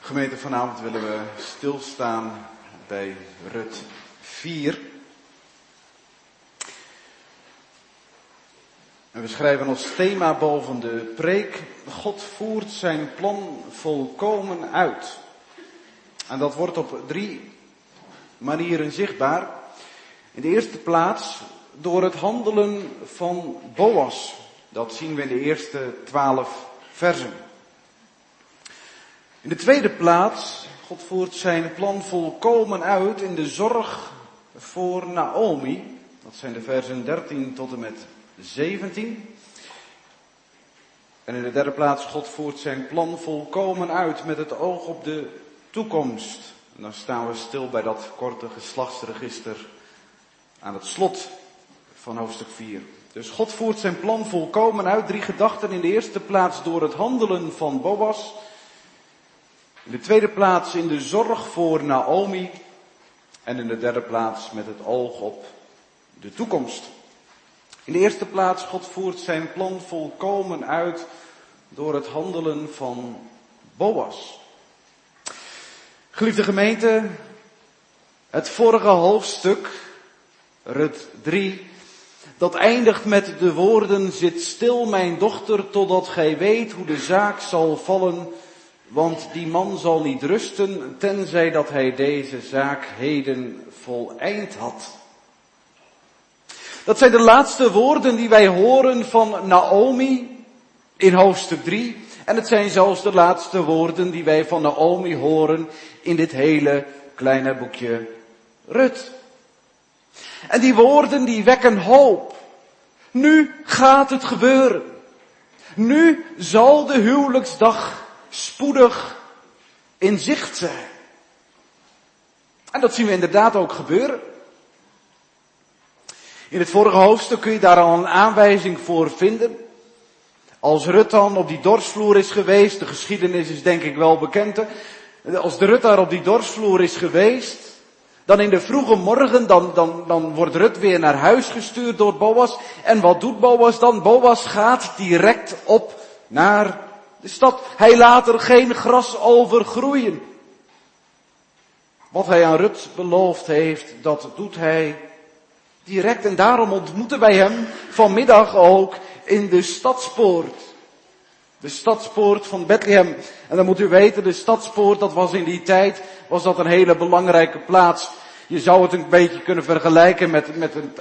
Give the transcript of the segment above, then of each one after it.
Gemeente, vanavond willen we stilstaan bij Rut 4. En we schrijven als thema boven de preek: God voert zijn plan volkomen uit. En dat wordt op 3 manieren zichtbaar. In de eerste plaats door het handelen van Boas. Dat zien we in de eerste 12 versen. In de tweede plaats, God voert zijn plan volkomen uit in de zorg voor Naomi. Dat zijn de versen 13 tot en met 17. En in de derde plaats, God voert zijn plan volkomen uit met het oog op de toekomst. En dan staan we stil bij dat korte geslachtsregister aan het slot van hoofdstuk 4. Dus God voert zijn plan volkomen uit. 3 gedachten. In de eerste plaats door het handelen van Boas. In de tweede plaats in de zorg voor Naomi. En in de derde plaats met het oog op de toekomst. In de eerste plaats, God voert zijn plan volkomen uit door het handelen van Boas. Geliefde gemeente, het vorige hoofdstuk, Rut 3, dat eindigt met de woorden: zit stil mijn dochter totdat gij weet hoe de zaak zal vallen, want die man zal niet rusten tenzij dat hij deze zaak heden voleind had. Dat zijn de laatste woorden die wij horen van Naomi in hoofdstuk 3. En het zijn zelfs de laatste woorden die wij van Naomi horen in dit hele kleine boekje Rut. En die woorden die wekken hoop. Nu gaat het gebeuren. Nu zal de huwelijksdag spoedig in zicht zijn. En dat zien we inderdaad ook gebeuren. In het vorige hoofdstuk kun je daar al een aanwijzing voor vinden. Als Rut dan op die dorsvloer is geweest, de geschiedenis is denk ik wel bekend. Als de Rut daar op die dorsvloer is geweest, dan in de vroege morgen, dan wordt Rut weer naar huis gestuurd door Boas. En wat doet Boas dan? Boas gaat direct op naar de stad. Hij laat er geen gras over groeien. Wat hij aan Rut beloofd heeft, dat doet hij direct. En daarom ontmoeten wij hem vanmiddag ook in de stadspoort. De stadspoort van Bethlehem. En dan moet u weten, de stadspoort, dat was in die tijd, was dat een hele belangrijke plaats. Je zou het een beetje kunnen vergelijken met een,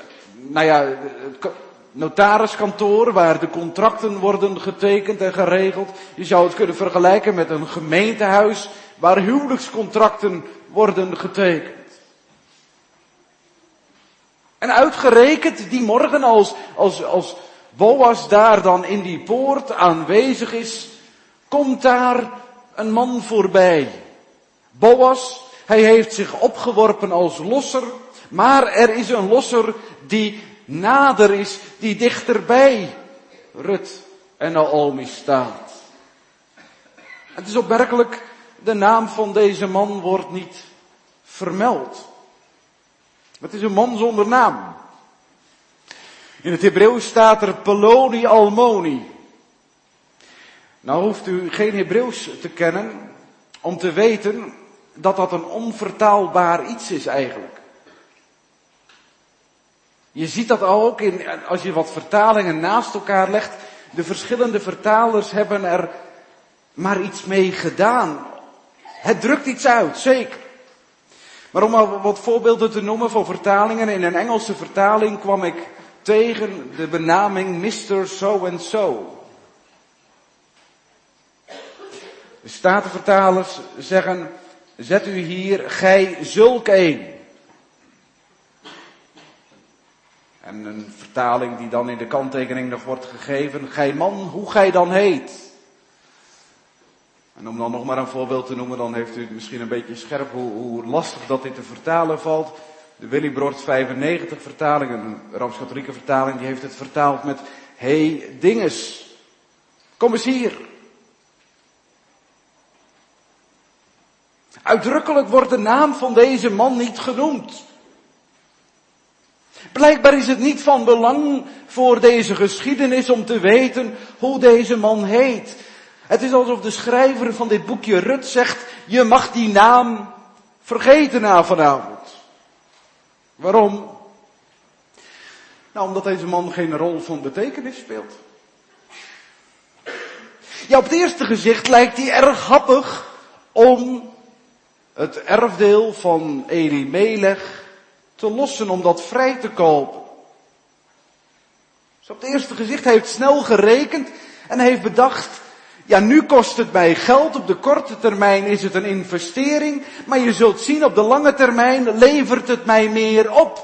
notariskantoor, waar de contracten worden getekend en geregeld. Je zou het kunnen vergelijken met een gemeentehuis, waar huwelijkscontracten worden getekend. En uitgerekend die morgen als Boas daar dan in die poort aanwezig is, komt daar een man voorbij. Boas, hij heeft zich opgeworpen als losser, maar er is een losser die nader is, die dichterbij Rut en Naomi staat. Het is opmerkelijk, de naam van deze man wordt niet vermeld. Het is een man zonder naam. In het Hebreeuws staat er Peloni Almoni. Nou hoeft u geen Hebreeuws te kennen om te weten dat dat een onvertaalbaar iets is eigenlijk. Je ziet dat ook als je wat vertalingen naast elkaar legt. De verschillende vertalers hebben er maar iets mee gedaan. Het drukt iets uit, zeker. Maar om maar wat voorbeelden te noemen van vertalingen. In een Engelse vertaling kwam ik tegen de benaming Mr. So-and-so. De Statenvertalers zeggen: zet u hier, gij zulk een. En een vertaling die dan in de kanttekening nog wordt gegeven: gij man, hoe gij dan heet. En om dan nog maar een voorbeeld te noemen, dan heeft u het misschien een beetje scherp hoe lastig dat dit te vertalen valt. De Willibrord 95 vertaling, een Rooms-Katholieke vertaling, die heeft het vertaald met: hey dinges, kom eens hier. Uitdrukkelijk wordt de naam van deze man niet genoemd. Blijkbaar is het niet van belang voor deze geschiedenis om te weten hoe deze man heet. Het is alsof de schrijver van dit boekje Rut zegt, je mag die naam vergeten na vanavond. Waarom? Nou, omdat deze man geen rol van betekenis speelt. Ja, op het eerste gezicht lijkt hij erg happig om het erfdeel van Elimelech te lossen, om dat vrij te kopen. Dus op het eerste gezicht, hij heeft snel gerekend en heeft bedacht, ja, nu kost het mij geld, op de korte termijn is het een investering, maar je zult zien, op de lange termijn levert het mij meer op.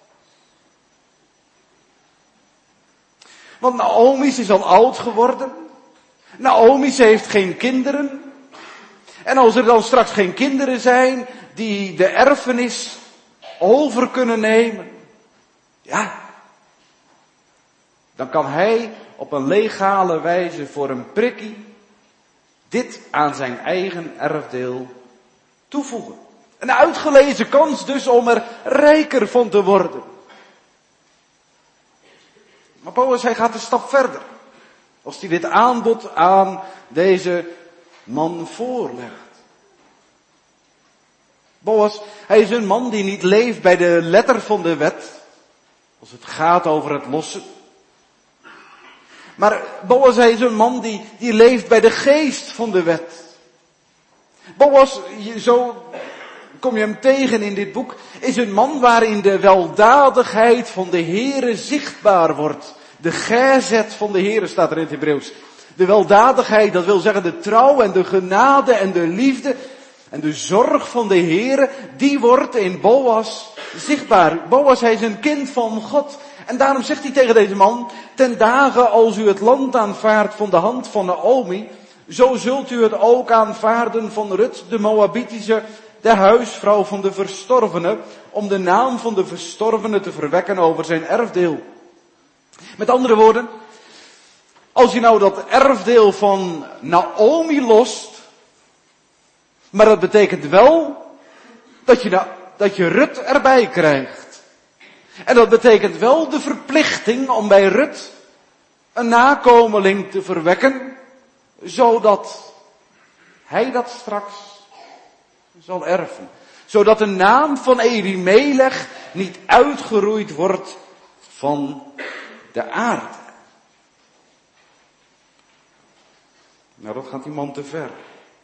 Want Naomi is al oud geworden. Naomi, ze heeft geen kinderen. En als er dan straks geen kinderen zijn die de erfenis over kunnen nemen, ja, dan kan hij op een legale wijze voor een prikkie dit aan zijn eigen erfdeel toevoegen. Een uitgelezen kans dus om er rijker van te worden. Maar Boas, hij gaat een stap verder. Als hij dit aanbod aan deze man voorlegt. Boas, hij is een man die niet leeft bij de letter van de wet. Als het gaat over het lossen. Maar Boas, hij is een man die leeft bij de geest van de wet. Boas, zo kom je hem tegen in dit boek, is een man waarin de weldadigheid van de Heere zichtbaar wordt. De gezet van de Heere staat er in het Hebreeuws. De weldadigheid, dat wil zeggen de trouw en de genade en de liefde en de zorg van de Heere, die wordt in Boas zichtbaar. Boas, hij is een kind van God. En daarom zegt hij tegen deze man, ten dagen als u het land aanvaardt van de hand van Naomi, zo zult u het ook aanvaarden van Rut, de Moabitische, de huisvrouw van de verstorvene, om de naam van de verstorvene te verwekken over zijn erfdeel. Met andere woorden, als je nou dat erfdeel van Naomi lost, maar dat betekent wel dat je Rut erbij krijgt. En dat betekent wel de verplichting om bij Rut een nakomeling te verwekken, zodat hij dat straks zal erven. Zodat de naam van Elimelech niet uitgeroeid wordt van de aarde. Nou, dat gaat die man te ver.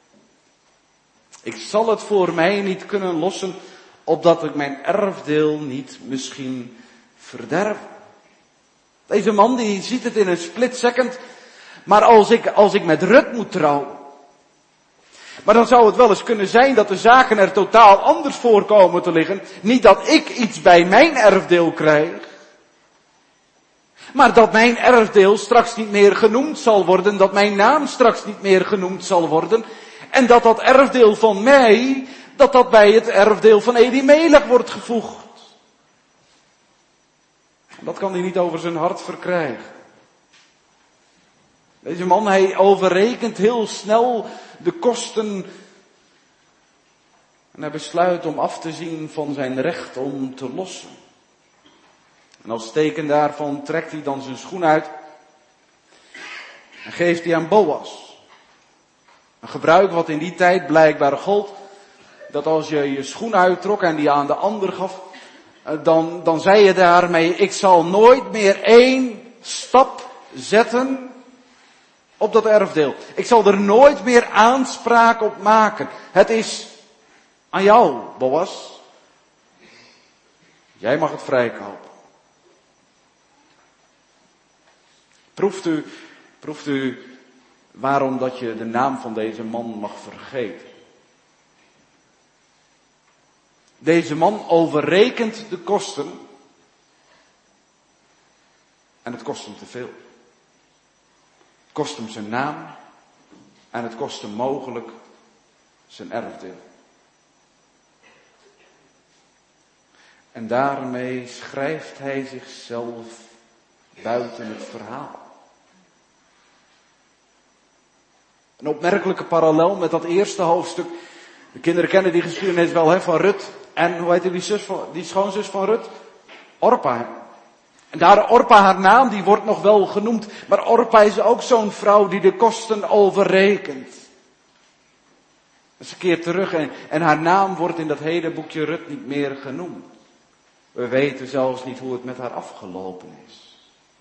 Ik zal het voor mij niet kunnen lossen, opdat ik mijn erfdeel niet misschien verderf. Deze man die ziet het in een split second, maar als ik met Rut moet trouwen, maar dan zou het wel eens kunnen zijn dat de zaken er totaal anders voor komen te liggen. Niet dat ik iets bij mijn erfdeel krijg, maar dat mijn erfdeel straks niet meer genoemd zal worden, dat mijn naam straks niet meer genoemd zal worden. En dat dat erfdeel van mij, dat bij het erfdeel van Elimelech wordt gevoegd. Dat kan hij niet over zijn hart verkrijgen. Deze man, hij overrekent heel snel de kosten. En hij besluit om af te zien van zijn recht om te lossen. En als teken daarvan trekt hij dan zijn schoen uit. En geeft die aan Boas. Een gebruik wat in die tijd blijkbaar gold. Dat als je je schoen uittrok en die aan de ander gaf. Dan zei je daarmee, ik zal nooit meer 1 stap zetten op dat erfdeel. Ik zal er nooit meer aanspraak op maken. Het is aan jou, Boas. Jij mag het vrijkopen. Proeft u waarom dat je de naam van deze man mag vergeten? Deze man overrekent de kosten. En het kost hem te veel. Het kost hem zijn naam. En het kost hem mogelijk zijn erfdeel. En daarmee schrijft hij zichzelf buiten het verhaal. Een opmerkelijke parallel met dat eerste hoofdstuk. De kinderen kennen die geschiedenis wel, van Rut. En hoe heet die schoonzus van Rut? Orpa. En daar Orpa, haar naam, die wordt nog wel genoemd. Maar Orpa is ook zo'n vrouw die de kosten overrekent. Ze keert terug en haar naam wordt in dat hele boekje Rut niet meer genoemd. We weten zelfs niet hoe het met haar afgelopen is.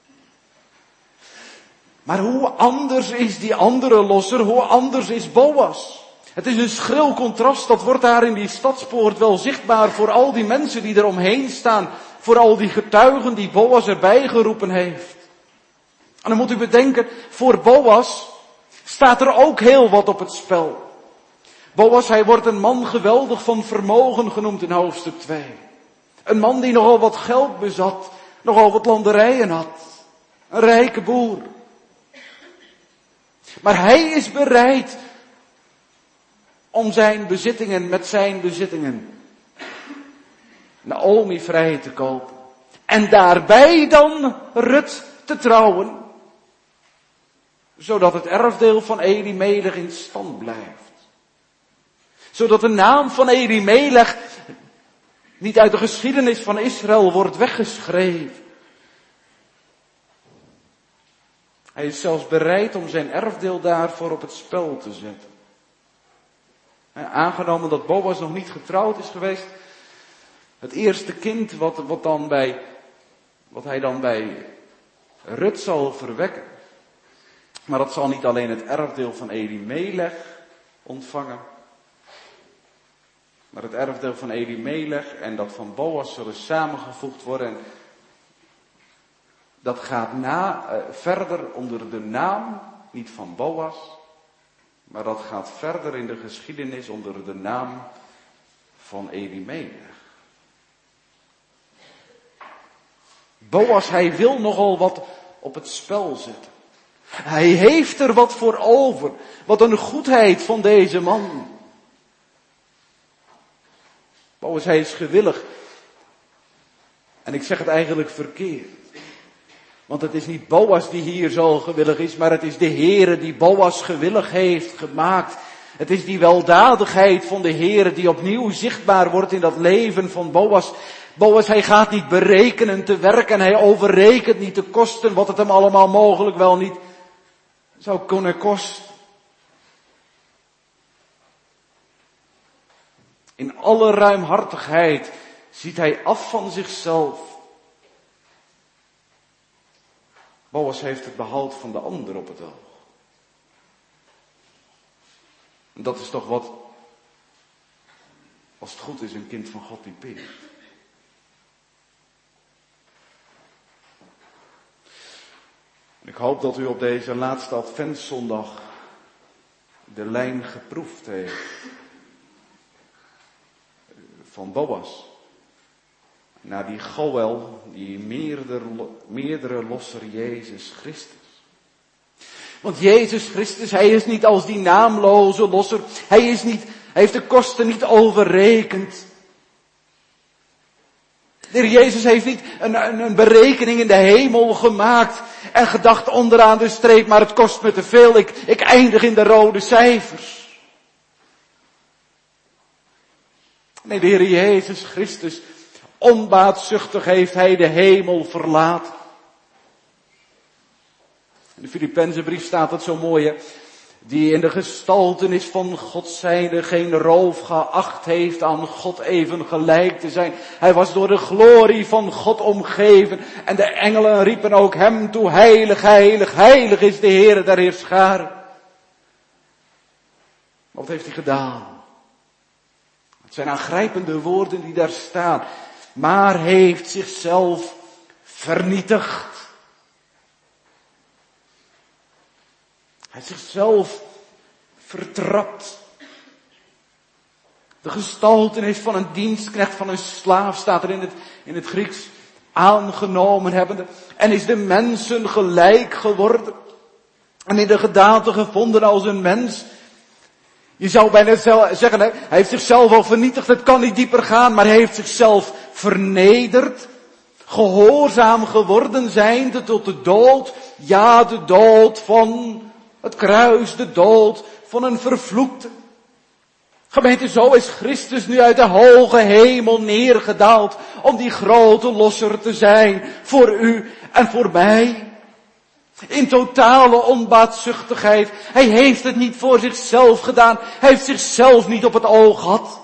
Maar hoe anders is die andere losser, hoe anders is Boas. Het is een schril contrast, dat wordt daar in die stadspoort wel zichtbaar voor al die mensen die er omheen staan. Voor al die getuigen die Boas erbij geroepen heeft. En dan moet u bedenken, voor Boas staat er ook heel wat op het spel. Boas, hij wordt een man geweldig van vermogen genoemd in hoofdstuk 2. Een man die nogal wat geld bezat, nogal wat landerijen had. Een rijke boer. Maar hij is bereid om zijn bezittingen, met zijn bezittingen, Naomi vrij te kopen. En daarbij dan Rut te trouwen. Zodat het erfdeel van Elimelech in stand blijft. Zodat de naam van Elimelech niet uit de geschiedenis van Israël wordt weggeschreven. Hij is zelfs bereid om zijn erfdeel daarvoor op het spel te zetten. En aangenomen dat Boas nog niet getrouwd is geweest, het eerste kind wat hij dan bij Rut zal verwekken. Maar dat zal niet alleen het erfdeel van Elimelech ontvangen. Maar het erfdeel van Elimelech en dat van Boas zullen samengevoegd worden. En dat gaat verder onder de naam, niet van Boas. Maar dat gaat verder in de geschiedenis onder de naam van Elimelech. Boas, hij wil nogal wat op het spel zetten. Hij heeft er wat voor over. Wat een goedheid van deze man. Boas, hij is gewillig. En ik zeg het eigenlijk verkeerd. Want het is niet Boas die hier zo gewillig is, maar het is de Heere die Boas gewillig heeft gemaakt. Het is die weldadigheid van de Heere die opnieuw zichtbaar wordt in dat leven van Boas. Boas, hij gaat niet berekenen te werk en hij overrekent niet de kosten, wat het hem allemaal mogelijk wel niet zou kunnen kosten. In alle ruimhartigheid ziet hij af van zichzelf. Boas heeft het behoud van de ander op het oog. En dat is toch wat, als het goed is, een kind van God typeert. Ik hoop dat u op deze laatste adventszondag de lijn geproefd heeft van Boas naar die Goël, die meerdere losser Jezus Christus. Want Jezus Christus, hij is niet als die naamloze losser, hij heeft de kosten niet overrekend. De Heer Jezus heeft niet een berekening in de hemel gemaakt en gedacht onderaan de streep, maar het kost me te veel, ik eindig in de rode cijfers. Nee, de Heer Jezus Christus, onbaatzuchtig heeft hij de hemel verlaten. In de Filippenzenbrief staat het zo mooi, hè? Die in de gestaltenis van God zijnde geen roof geacht heeft aan God even gelijk te zijn. Hij was door de glorie van God omgeven. En de engelen riepen ook hem toe, heilig, heilig, heilig is de Heere der Heerscharen. Wat heeft hij gedaan? Het zijn aangrijpende woorden die daar staan. Maar heeft zichzelf vernietigd. Hij heeft zichzelf vertrapt. De gestaltenis van een dienstknecht, van een slaaf, staat er in het Grieks, aangenomen hebbende. En is de mensen gelijk geworden. En in de gedaante gevonden als een mens. Je zou bijna zeggen, hij heeft zichzelf al vernietigd, het kan niet dieper gaan, maar hij heeft zichzelf vernederd. Gehoorzaam geworden zijnde tot de dood. Ja, de dood van het kruis, de dood van een vervloekte. Gemeente, zo is Christus nu uit de hoge hemel neergedaald om die grote losser te zijn voor u en voor mij. In totale onbaatzuchtigheid. Hij heeft het niet voor zichzelf gedaan. Hij heeft zichzelf niet op het oog gehad.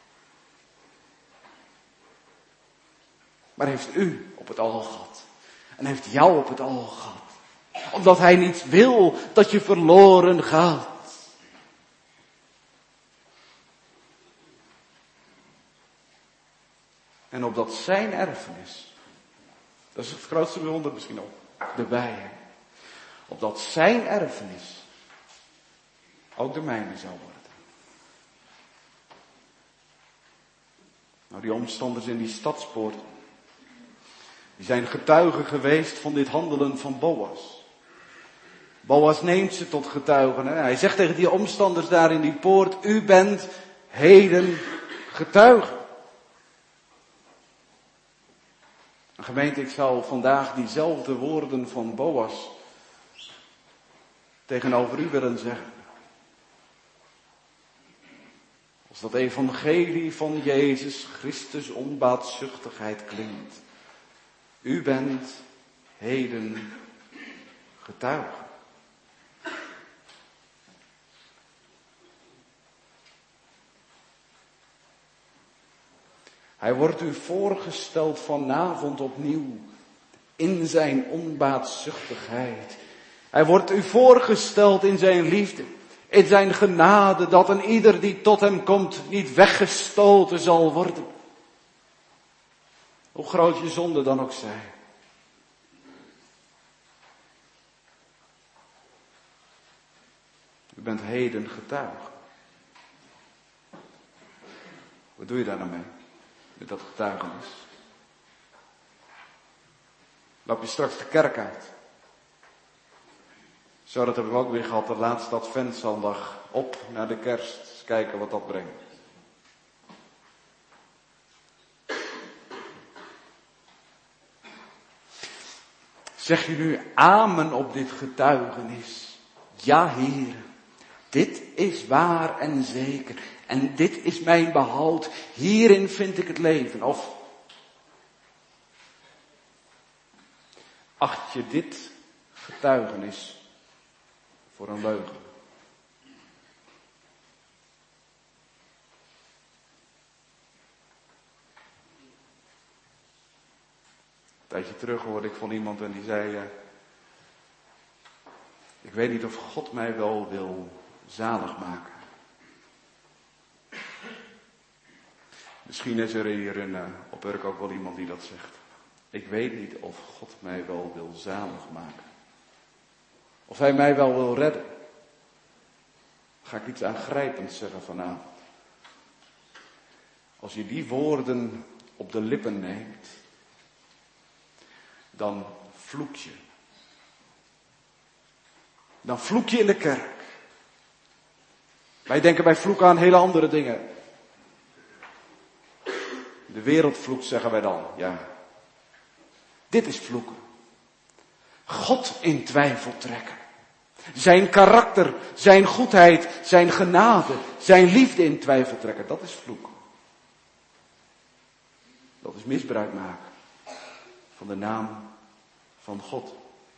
Maar hij heeft u op het oog gehad. En hij heeft jou op het oog gehad. Omdat hij niet wil dat je verloren gaat. En opdat zijn erfenis, dat is het grootste wonder misschien ook, de bijen. Opdat zijn erfenis ook de mijne zou worden. Nou, die omstanders in die stadspoort, die zijn getuigen geweest van dit handelen van Boas. Boas neemt ze tot getuigen. Hè? Hij zegt tegen die omstanders daar in die poort, u bent heden getuigen. Gemeente, ik zou vandaag diezelfde woorden van Boas tegenover u willen zeggen. Als dat evangelie van Jezus Christus onbaatzuchtigheid klinkt. U bent heden getuige. Hij wordt u voorgesteld vanavond opnieuw in zijn onbaatzuchtigheid. Hij wordt u voorgesteld in zijn liefde, in zijn genade, dat een ieder die tot hem komt niet weggestoten zal worden. Hoe groot je zonde dan ook zij. U bent heden getuige. Wat doe je daar nou mee? Met dat getuigenis. Loop je straks de kerk uit. Zo, dat hebben we ook weer gehad, de laatste adventszondag. Op naar de kerst, eens kijken wat dat brengt. Zeg je nu amen op dit getuigenis? Ja, Heer, dit is waar en zeker. En dit is mijn behoud. Hierin vind ik het leven. Of acht je dit getuigenis voor een leugen? Een tijdje terug hoorde ik van iemand en die zei, ik weet niet of God mij wel wil zalig maken. Misschien is er hier op Urk ook wel iemand die dat zegt. Ik weet niet of God mij wel wil zalig maken. Of hij mij wel wil redden. Ga ik iets aangrijpends zeggen vanavond. Als je die woorden op de lippen neemt, dan vloek je. Dan vloek je in de kerk. Wij denken bij vloeken aan hele andere dingen. De wereld vloekt, zeggen wij dan. Ja. Dit is vloeken. God in twijfel trekken. Zijn karakter, zijn goedheid, zijn genade, zijn liefde in twijfel trekken. Dat is vloeken. Dat is misbruik maken van de naam van God.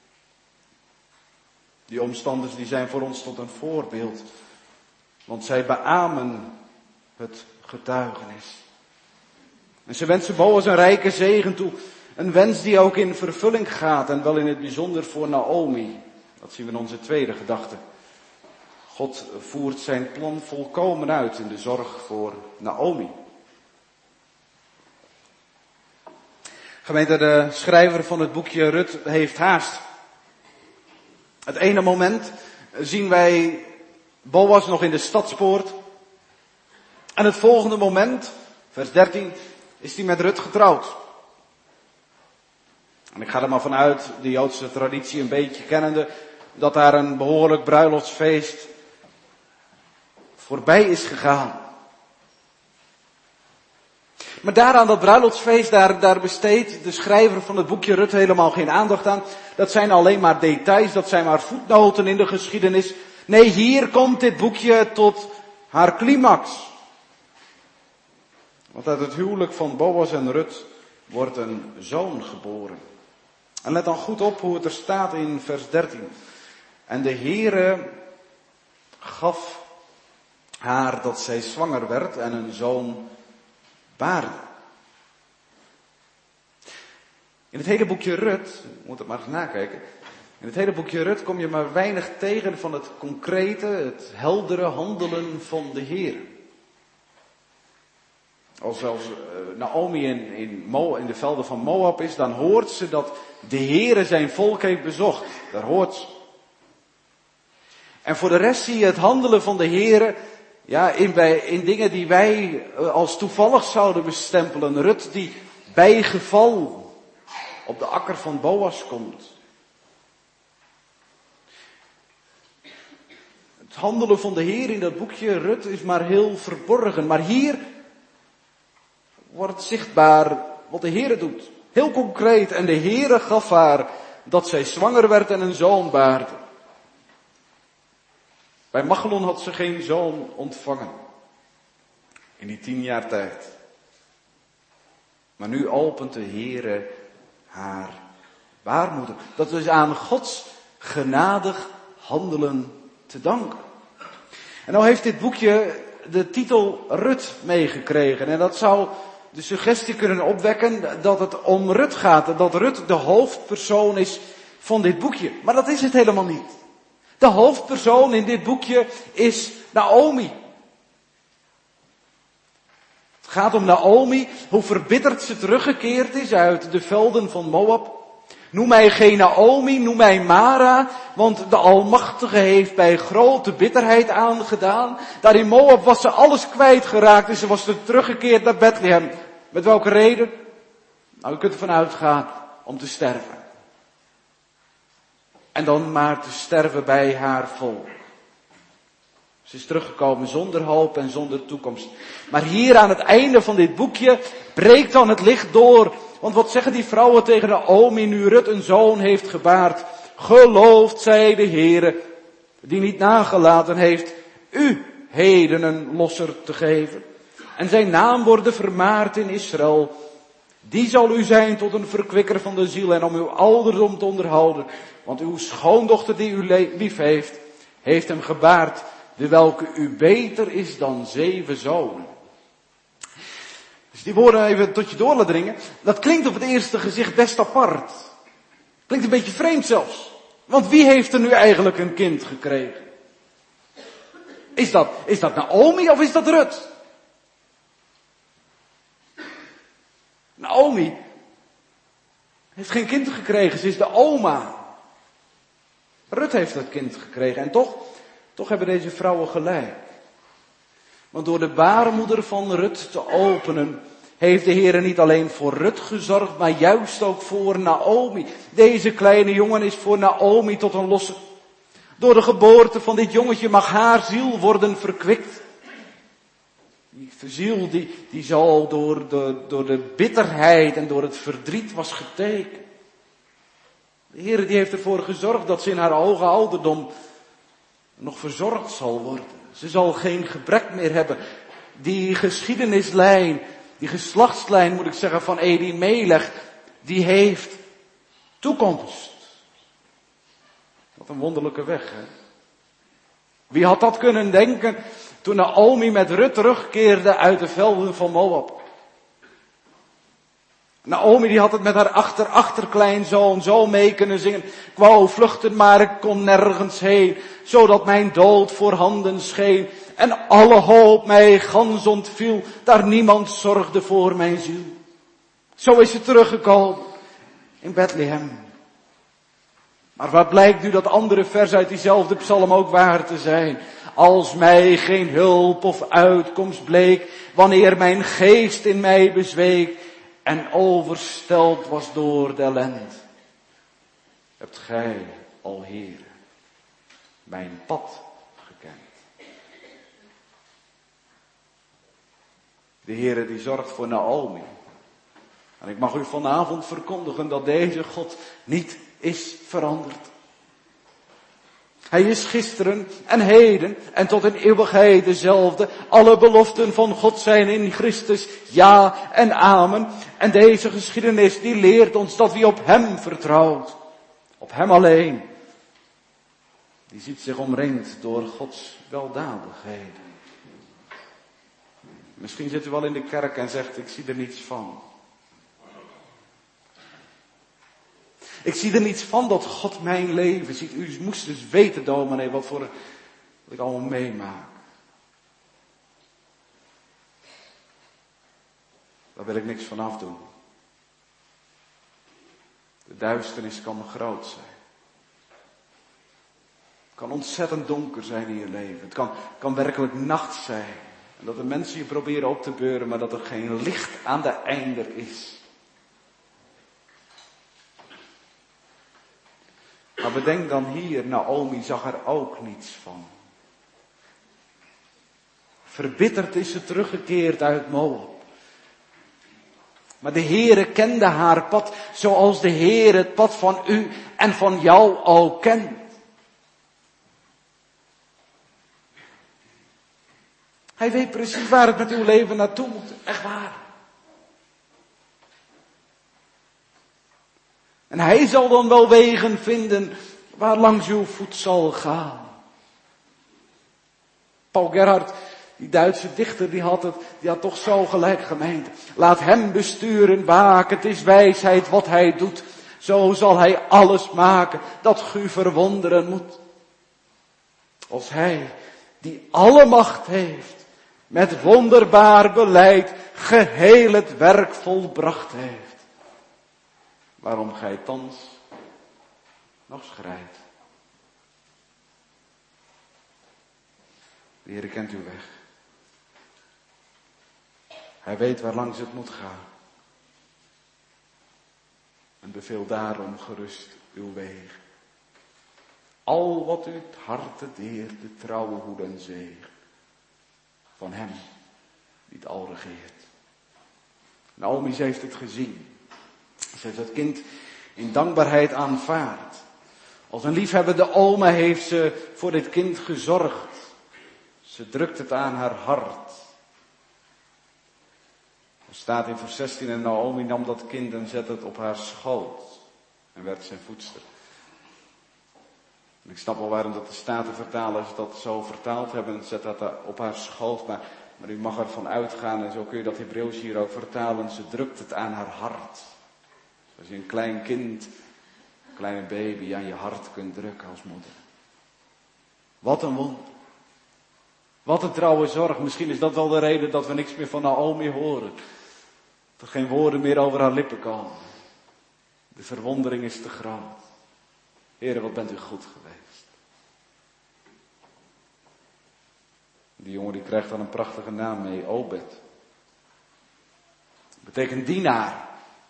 Die omstanders die zijn voor ons tot een voorbeeld. Want zij beamen het getuigenis. En ze wensen Boas een rijke zegen toe. Een wens die ook in vervulling gaat. En wel in het bijzonder voor Naomi. Dat zien we in onze tweede gedachte. God voert zijn plan volkomen uit in de zorg voor Naomi. Gemeente, de schrijver van het boekje Rut heeft haast. Het ene moment zien wij Boas nog in de stadspoort. En het volgende moment, vers 13, is hij met Rut getrouwd. En ik ga er maar vanuit, de Joodse traditie een beetje kennende, dat daar een behoorlijk bruiloftsfeest voorbij is gegaan. Maar daaraan dat bruiloftsfeest, daar besteedt de schrijver van het boekje Rut helemaal geen aandacht aan. Dat zijn alleen maar details, dat zijn maar voetnoten in de geschiedenis. Nee, hier komt dit boekje tot haar climax. Want uit het huwelijk van Boas en Rut wordt een zoon geboren. En let dan goed op hoe het er staat in vers 13. En de Heere gaf haar dat zij zwanger werd en een zoon baarde. In het hele boekje Rut, je moet het maar eens nakijken. In het hele boekje Rut kom je maar weinig tegen van het concrete, het heldere handelen van de Heer. Als zelfs Naomi in de velden van Moab is, dan hoort ze dat de Heere zijn volk heeft bezocht. Daar hoort ze. En voor de rest zie je het handelen van de Heere, ja, in dingen die wij als toevallig zouden bestempelen. Rut die bij geval op de akker van Boas komt. Het handelen van de Heer in dat boekje Rut is maar heel verborgen. Maar hier wordt zichtbaar wat de Heere doet. Heel concreet. En de Heere gaf haar dat zij zwanger werd en een zoon baarde. Bij Machelon had ze geen zoon ontvangen. In die 10 jaar tijd. Maar nu opent de Heere haar baarmoeder. Dat is aan Gods genadig handelen te danken. En nou heeft dit boekje de titel Rut meegekregen. En dat zou de suggestie kunnen opwekken dat het om Rut gaat. Dat Rut de hoofdpersoon is van dit boekje. Maar dat is het helemaal niet. De hoofdpersoon in dit boekje is Naomi. Het gaat om Naomi, hoe verbitterd ze teruggekeerd is uit de velden van Moab. Noem mij geen Naomi, noem mij Mara, want de Almachtige heeft bij grote bitterheid aangedaan. Daar in Moab was ze alles kwijtgeraakt en ze was teruggekeerd naar Bethlehem. Met welke reden? Nou, u kunt ervan uitgaan om te sterven. En dan maar te sterven bij haar volk. Ze is teruggekomen zonder hoop en zonder toekomst. Maar hier aan het einde van dit boekje breekt dan het licht door. Want wat zeggen die vrouwen tegen Naomi nu Rut een zoon heeft gebaard? Gelooft zij de Heere, die niet nagelaten heeft u heden een losser te geven. En zijn naam worden vermaard in Israël. Die zal u zijn tot een verkwikker van de ziel en om uw ouderdom te onderhouden. Want uw schoondochter die u lief heeft hem gebaard, de welke u beter is dan 7 zonen. Dus die woorden even tot je door laten dringen. Dat klinkt op het eerste gezicht best apart. Klinkt een beetje vreemd zelfs. Want wie heeft er nu eigenlijk een kind gekregen? Is dat Naomi of is dat Rut? Naomi heeft geen kind gekregen, ze is de oma. Rut heeft dat kind gekregen en toch hebben deze vrouwen gelijk. Want door de baarmoeder van Rut te openen, heeft de Heer niet alleen voor Rut gezorgd, maar juist ook voor Naomi. Deze kleine jongen is voor Naomi tot een losser. Door de geboorte van dit jongetje mag haar ziel worden verkwikt. Die ziel die zo door de bitterheid en door het verdriet was getekend. De Heer die heeft ervoor gezorgd dat ze in haar hoge ouderdom nog verzorgd zal worden. Ze zal geen gebrek meer hebben. Die geschiedenislijn, die geslachtslijn moet ik zeggen van Elimelech, die heeft toekomst. Wat een wonderlijke weg, hè? Wie had dat kunnen denken toen Naomi met Rut terugkeerde uit de velden van Moab? Naomi die had het met haar achterkleinzoon zo mee kunnen zingen. Ik wou vluchten, maar ik kon nergens heen, zodat mijn dood voorhanden scheen. En alle hoop mij gans ontviel, daar niemand zorgde voor mijn ziel. Zo is ze teruggekomen in Bethlehem. Maar waar blijkt nu dat andere vers uit diezelfde psalm ook waar te zijn? Als mij geen hulp of uitkomst bleek, wanneer mijn geest in mij bezweek en overstelpt was door de ellende. Hebt gij, o Heer, mijn pad gekend. De Heere die zorgt voor Naomi. En ik mag u vanavond verkondigen dat deze God niet is veranderd. Hij is gisteren en heden en tot in eeuwigheid dezelfde. Alle beloften van God zijn in Christus ja en amen. En deze geschiedenis die leert ons dat wie op hem vertrouwt, op hem alleen, die ziet zich omringd door Gods weldadigheden. Misschien zit u wel in de kerk en zegt, ik zie er niets van. Ik zie er niets van dat God mijn leven ziet. U moest dus weten, dominee, wat ik allemaal meemaak. Daar wil ik niks van afdoen. De duisternis kan groot zijn. Het kan ontzettend donker zijn in je leven. Het kan werkelijk nacht zijn. En dat de mensen je proberen op te beuren, maar dat er geen licht aan de einder is. Maar bedenk dan hier, Naomi zag er ook niets van. Verbitterd is ze teruggekeerd uit Moab. Maar de Heere kende haar pad, zoals de Heer het pad van u en van jou al kent. Hij weet precies waar het met uw leven naartoe moet. Echt waar. En hij zal dan wel wegen vinden waar langs uw voet zal gaan. Paul Gerhardt, die Duitse dichter, die had toch zo gelijk gemeend. Laat hem besturen, waken, het is wijsheid wat hij doet. Zo zal hij alles maken dat u verwonderen moet. Als hij, die alle macht heeft, met wonderbaar beleid geheel het werk volbracht heeft. Waarom gij thans nog schrijft. De Heer kent uw weg. Hij weet waar langs het moet gaan. En beveel daarom gerust uw wegen. Al wat u het harte deert, de trouwe hoed en zegen. Van hem die het al regeert. Naomi, ze heeft het gezien. Ze heeft het kind in dankbaarheid aanvaard. Als een liefhebbende oma heeft ze voor dit kind gezorgd. Ze drukt het aan haar hart. Er staat in vers 16, en Naomi nam dat kind en zette het op haar schoot. En werd zijn voedster. En ik snap wel waarom dat de Statenvertalers dat zo vertaald hebben. Zet dat op haar schoot. Maar u mag ervan uitgaan, en zo kun je dat Hebreeuws hier ook vertalen. Ze drukt het aan haar hart. Als je een klein kind, een kleine baby aan je hart kunt drukken als moeder. Wat een wonder. Wat een trouwe zorg. Misschien is dat wel de reden dat we niks meer van Naomi horen. Dat er geen woorden meer over haar lippen komen. De verwondering is te groot. Heere, wat bent u goed geweest. Die jongen die krijgt dan een prachtige naam mee, Obed. Dat betekent dienaar.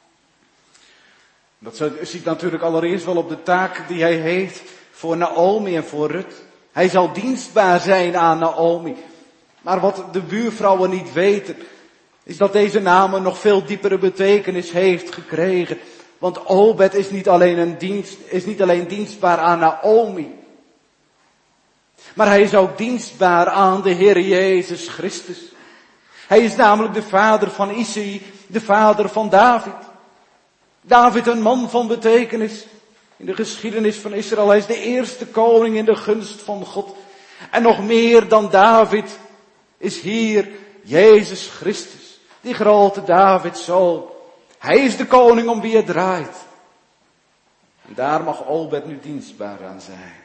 Dat ziet natuurlijk allereerst wel op de taak die hij heeft voor Naomi en voor Rut. Hij zal dienstbaar zijn aan Naomi. Maar wat de buurvrouwen niet weten, is dat deze naam een nog veel diepere betekenis heeft gekregen. Want Obed is niet alleen dienstbaar aan Naomi. Maar hij is ook dienstbaar aan de Heer Jezus Christus. Hij is namelijk de vader van Isaïe, de vader van David. David, een man van betekenis in de geschiedenis van Israël. Hij is de eerste koning in de gunst van God. En nog meer dan David is hier Jezus Christus, die grote Davids zoon. Hij is de koning om wie het draait. En daar mag Obed nu dienstbaar aan zijn.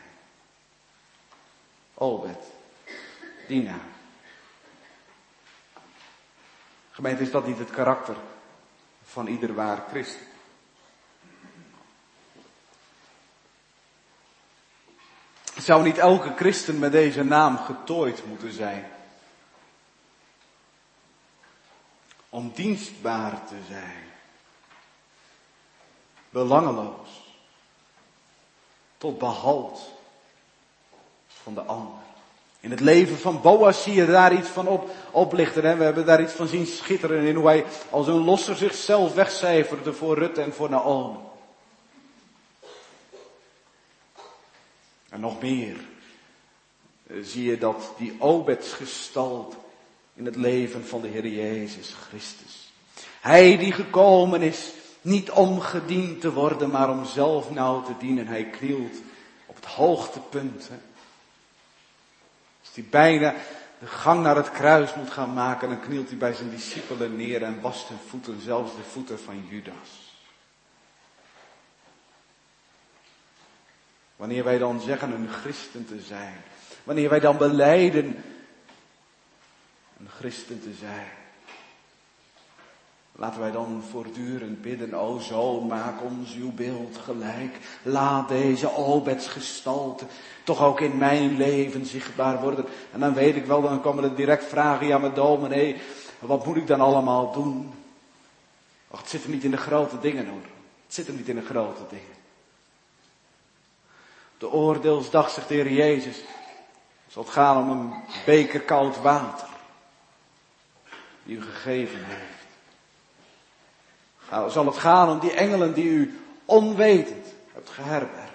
Obed, dienaar. Gemeente, is dat niet het karakter van ieder waar christen? Zou niet elke christen met deze naam getooid moeten zijn? Om dienstbaar te zijn. Belangeloos. Tot behoud van de ander. In het leven van Boas zie je daar iets van oplichten. Hè? We hebben daar iets van zien schitteren in hoe hij als een losser zichzelf wegcijferde voor Rut en voor Naomi. En nog meer zie je dat die Obedsgestalt in het leven van de Heer Jezus Christus. Hij die gekomen is, niet om gediend te worden, maar om zelf nou te dienen. Hij knielt op het hoogtepunt. Als hij bijna de gang naar het kruis moet gaan maken, dan knielt hij bij zijn discipelen neer en wast hun voeten, zelfs de voeten van Judas. Wanneer wij dan zeggen een christen te zijn, wanneer wij dan belijden een christen te zijn, laten wij dan voortdurend bidden, o Zoon, maak ons uw beeld gelijk. Laat deze Obedsgestalte toch ook in mijn leven zichtbaar worden. En dan weet ik wel, dan komen er direct vragen, ja maar dominee, wat moet ik dan allemaal doen? Och, het zit hem niet in de grote dingen hoor. Het zit hem niet in de grote dingen. Op de oordeelsdag zegt de Heer Jezus, zal het gaan om een beker koud water die u gegeven heeft. Nou, zal het gaan om die engelen die u onwetend hebt geherbergd.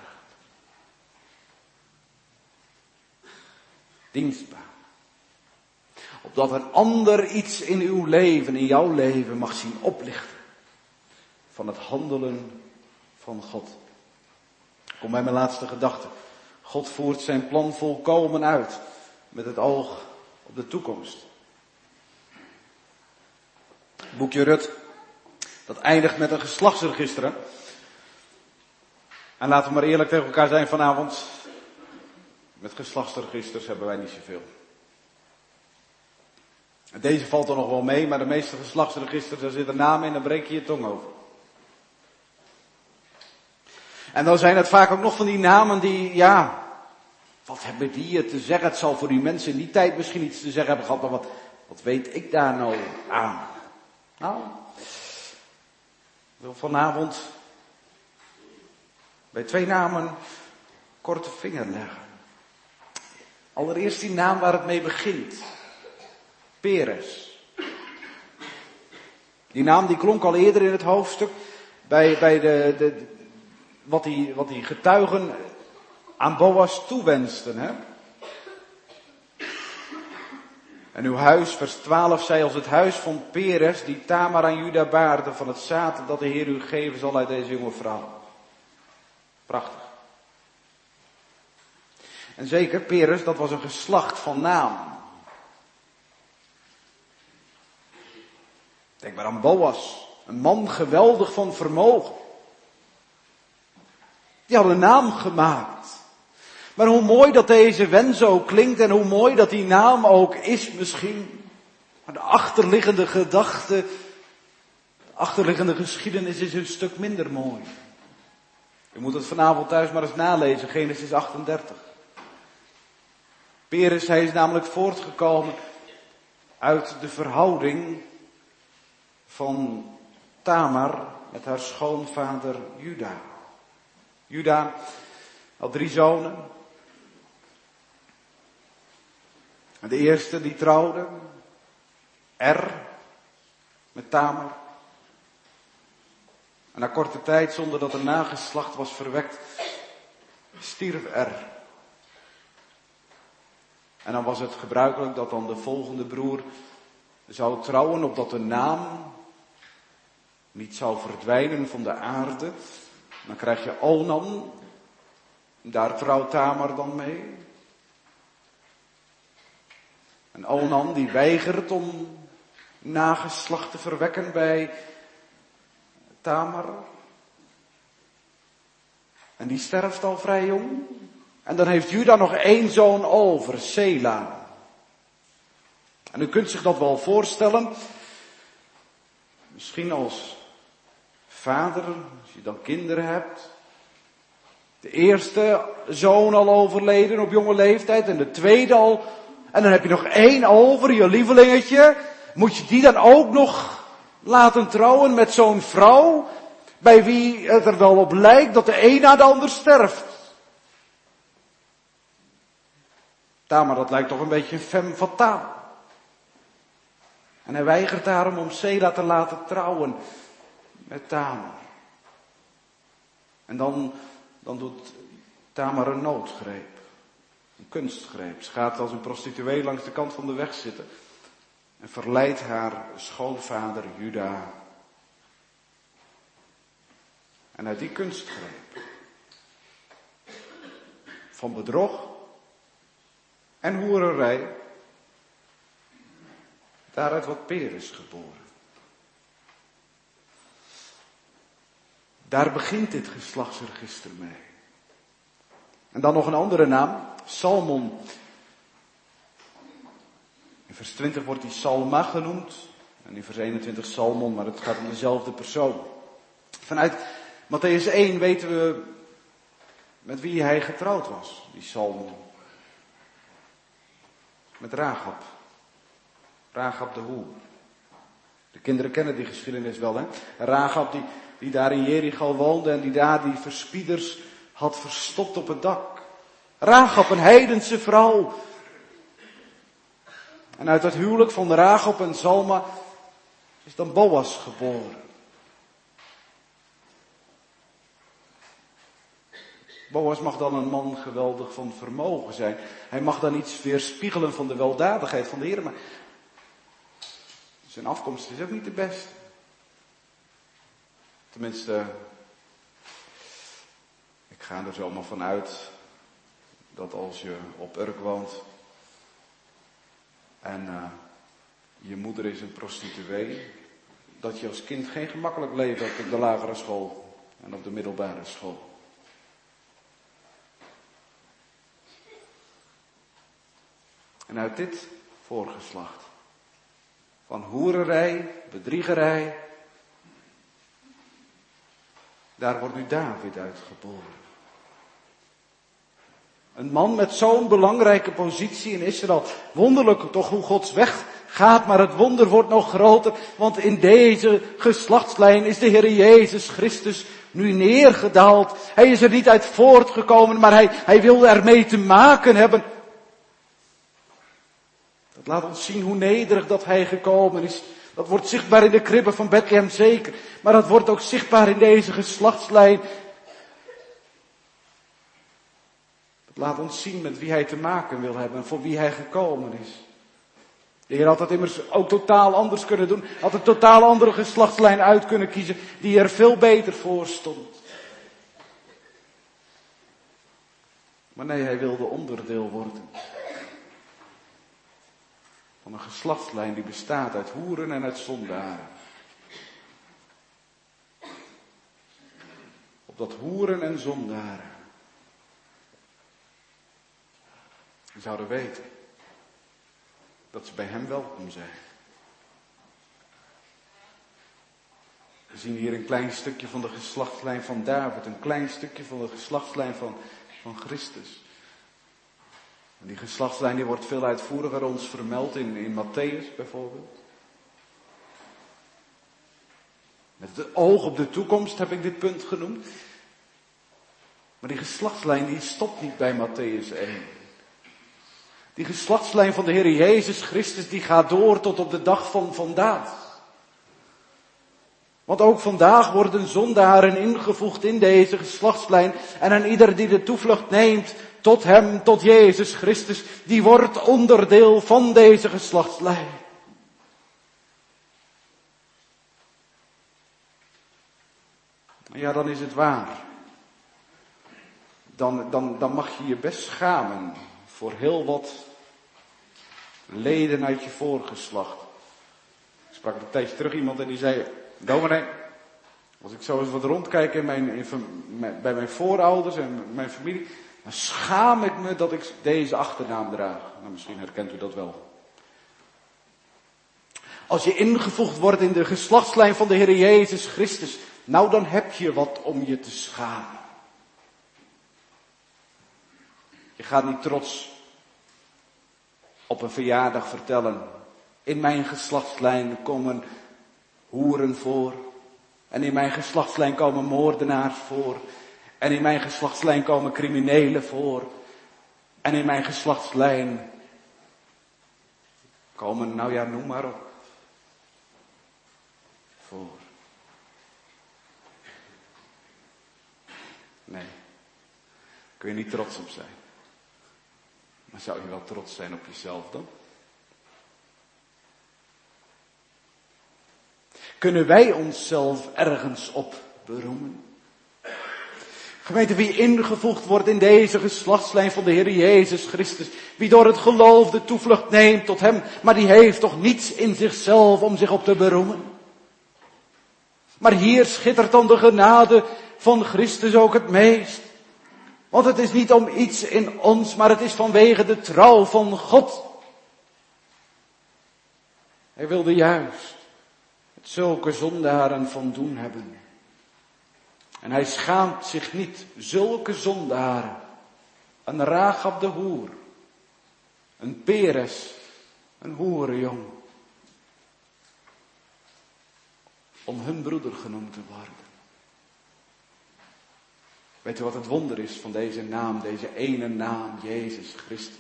Dienstbaar. Opdat een ander iets in uw leven, in jouw leven mag zien oplichten. Van het handelen van God. Kom bij mijn laatste gedachte. God voert zijn plan volkomen uit. Met het oog op de toekomst. Boekje Rut. Dat eindigt met een geslachtsregister. En laten we maar eerlijk tegen elkaar zijn vanavond. Met geslachtsregisters hebben wij niet zoveel. Deze valt er nog wel mee, maar de meeste geslachtsregisters, daar zitten namen in, dan breek je je tong over. En dan zijn het vaak ook nog van die namen die, ja, wat hebben die te zeggen? Het zal voor die mensen in die tijd misschien iets te zeggen hebben gehad, maar wat weet ik daar nou aan? Nou, ik wil vanavond bij 2 namen korte vinger leggen. Allereerst die naam waar het mee begint. Peres. Die naam die klonk al eerder in het hoofdstuk bij wat die getuigen aan Boas toewensten. Hè? En uw huis, vers 12, zei als het huis van Peres, die Tamar aan Juda baarde, van het zaad dat de Heer u geven zal uit deze jonge vrouw. Prachtig. En zeker, Peres, dat was een geslacht van naam. Denk maar aan Boas, een man geweldig van vermogen. Die had een naam gemaakt. Maar hoe mooi dat deze wens ook klinkt en hoe mooi dat die naam ook is misschien. Maar de achterliggende gedachte, de achterliggende geschiedenis is een stuk minder mooi. U moet het vanavond thuis maar eens nalezen, Genesis 38. Peres, hij is namelijk voortgekomen uit de verhouding van Tamar met haar schoonvader Juda. Juda had 3 zonen. En de eerste die trouwde, met Tamar. En na korte tijd, zonder dat er nageslacht was verwekt, stierf En dan was het gebruikelijk dat dan de volgende broer zou trouwen, opdat de naam niet zou verdwijnen van de aarde. Dan krijg je Onan, daar trouwt Tamar dan mee. En Onan die weigert om nageslacht te verwekken bij Tamar. En die sterft al vrij jong. En dan heeft Juda nog 1 zoon over, Sela. En u kunt zich dat wel voorstellen. Misschien als vader, als je dan kinderen hebt. De eerste zoon al overleden op jonge leeftijd en de tweede al. En dan heb je nog 1 over, je lievelingetje. Moet je die dan ook nog laten trouwen met zo'n vrouw, bij wie het er wel op lijkt dat de een na de ander sterft? Tamar, dat lijkt toch een beetje een femme fatale. En hij weigert daarom om Sela te laten trouwen met Tamar. En dan doet Tamar een noodgreep. Een kunstgreep. Ze gaat als een prostituee langs de kant van de weg zitten. En verleidt haar schoonvader Juda. En uit die kunstgreep van bedrog en hoererij, daaruit wordt Peres geboren. Daar begint dit geslachtsregister mee. En dan nog een andere naam, Salmon. In vers 20 wordt hij Salma genoemd. En in vers 21 Salmon, maar het gaat om dezelfde persoon. Vanuit Mattheüs 1 weten we met wie hij getrouwd was, die Salmon. Met Rahab. Rahab de hoer. De kinderen kennen die geschiedenis wel, hè? Rahab die daar in Jericho woonde en die daar die verspieders had verstopt op het dak. Rahab, een heidense vrouw. En uit het huwelijk van Rahab en Salma is dan Boas geboren. Boas mag dan een man geweldig van vermogen zijn. Hij mag dan iets weerspiegelen van de weldadigheid van de Heer. Maar zijn afkomst is ook niet de beste. Tenminste, ik ga er zomaar van uit dat als je op Urk woont en je moeder is een prostituee, dat je als kind geen gemakkelijk leven hebt op de lagere school en op de middelbare school. En uit dit voorgeslacht van hoererij, bedriegerij, daar wordt nu David uitgeboren. Een man met zo'n belangrijke positie in Israël. Wonderlijk toch hoe Gods weg gaat, maar het wonder wordt nog groter. Want in deze geslachtslijn is de Heer Jezus Christus nu neergedaald. Hij is er niet uit voortgekomen, maar hij wilde ermee te maken hebben. Dat laat ons zien hoe nederig dat hij gekomen is. Dat wordt zichtbaar in de kribben van Bethlehem zeker. Maar dat wordt ook zichtbaar in deze geslachtslijn. Dat laat ons zien met wie hij te maken wil hebben en voor wie hij gekomen is. De Heer had dat immers ook totaal anders kunnen doen. Had een totaal andere geslachtslijn uit kunnen kiezen die er veel beter voor stond. Maar nee, hij wilde onderdeel worden van een geslachtslijn die bestaat uit hoeren en uit zondaren. Opdat hoeren en zondaren zouden weten dat ze bij hem welkom zijn. We zien hier een klein stukje van de geslachtslijn van David, een klein stukje van de geslachtslijn van Christus. En die geslachtslijn die wordt veel uitvoeriger ons vermeld in Mattheüs bijvoorbeeld. Met het oog op de toekomst heb ik dit punt genoemd. Maar die geslachtslijn die stopt niet bij Mattheüs 1. Die geslachtslijn van de Heer Jezus Christus die gaat door tot op de dag van vandaag. Want ook vandaag worden zondaren ingevoegd in deze geslachtslijn. En aan ieder die de toevlucht neemt tot hem, tot Jezus Christus, die wordt onderdeel van deze geslachtslijn. Ja, dan is het waar. Dan mag je je best schamen voor heel wat leden uit je voorgeslacht. Ik sprak een tijdje terug iemand en die zei: dominee, als ik zo eens wat rondkijk bij mijn voorouders en mijn familie, dan schaam ik me dat ik deze achternaam draag. Nou, misschien herkent u dat wel. Als je ingevoegd wordt in de geslachtslijn van de Heer Jezus Christus, nou dan heb je wat om je te schamen. Je gaat niet trots op een verjaardag vertellen: in mijn geslachtslijn komen hoeren voor. En in mijn geslachtslijn komen moordenaars voor. En in mijn geslachtslijn komen criminelen voor. En in mijn geslachtslijn komen, nou ja, noem maar op, voor. kun je niet trots op zijn. Maar zou je wel trots zijn op jezelf dan? Kunnen wij onszelf ergens op beroemen? Gemeente, wie ingevoegd wordt in deze geslachtslijn van de Heer Jezus Christus, wie door het geloof de toevlucht neemt tot Hem, maar die heeft toch niets in zichzelf om zich op te beroemen? Maar hier schittert dan de genade van Christus ook het meest. Want het is niet om iets in ons, maar het is vanwege de trouw van God. Hij wilde juist met zulke zondaren van doen hebben. En hij schaamt zich niet, zulke zondaren, een Rahab de hoer, een Peres, een hoerenjong, om hun broeder genoemd te worden. Weet u wat het wonder is van deze naam, deze ene naam, Jezus Christus?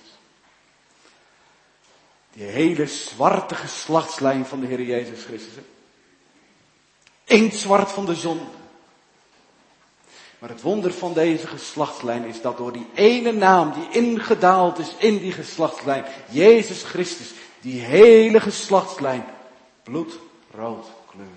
Die hele zwarte geslachtslijn van de Heer Jezus Christus. Inktzwart van de zonde. Maar het wonder van deze geslachtslijn is dat door die ene naam die ingedaald is in die geslachtslijn, Jezus Christus, die hele geslachtslijn bloedrood kleurt.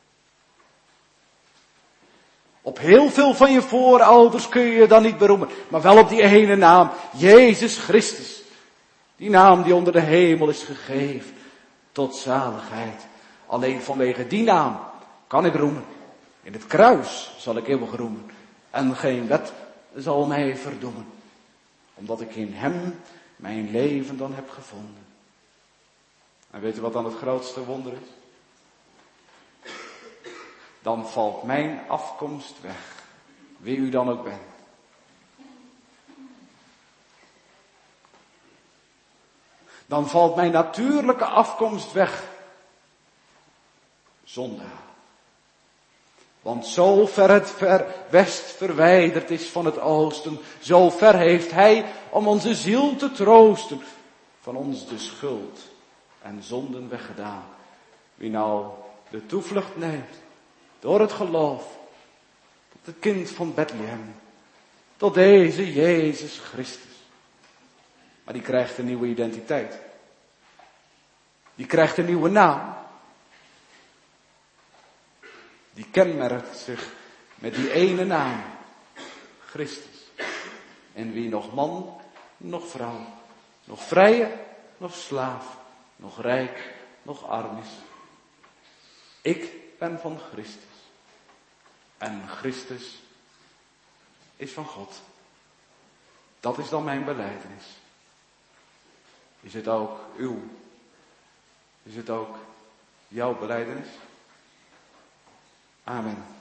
Op heel veel van je voorouders kun je je dan niet beroemen, maar wel op die ene naam, Jezus Christus. Die naam die onder de hemel is gegeven tot zaligheid. Alleen vanwege die naam kan ik roemen. In het kruis zal ik eeuwig roemen. En geen wet zal mij verdoemen. Omdat ik in Hem mijn leven dan heb gevonden. En weet u wat dan het grootste wonder is? Dan valt mijn afkomst weg. Wie u dan ook bent. Dan valt mijn natuurlijke afkomst weg. Zondaar. Want zo ver het west verwijderd is van het oosten, zo ver heeft Hij om onze ziel te troosten, van ons de schuld en zonden weggedaan. Wie nou de toevlucht neemt, door het geloof, tot het kind van Bethlehem, tot deze Jezus Christus. Maar die krijgt een nieuwe identiteit. Die krijgt een nieuwe naam. Die kenmerkt zich met die ene naam, Christus. En wie nog man, nog vrouw, nog vrije, nog slaaf, nog rijk, nog arm is. Ik ben van Christus. En Christus is van God. Dat is dan mijn belijdenis. Is het ook uw? Is het ook jouw belijdenis? Amen.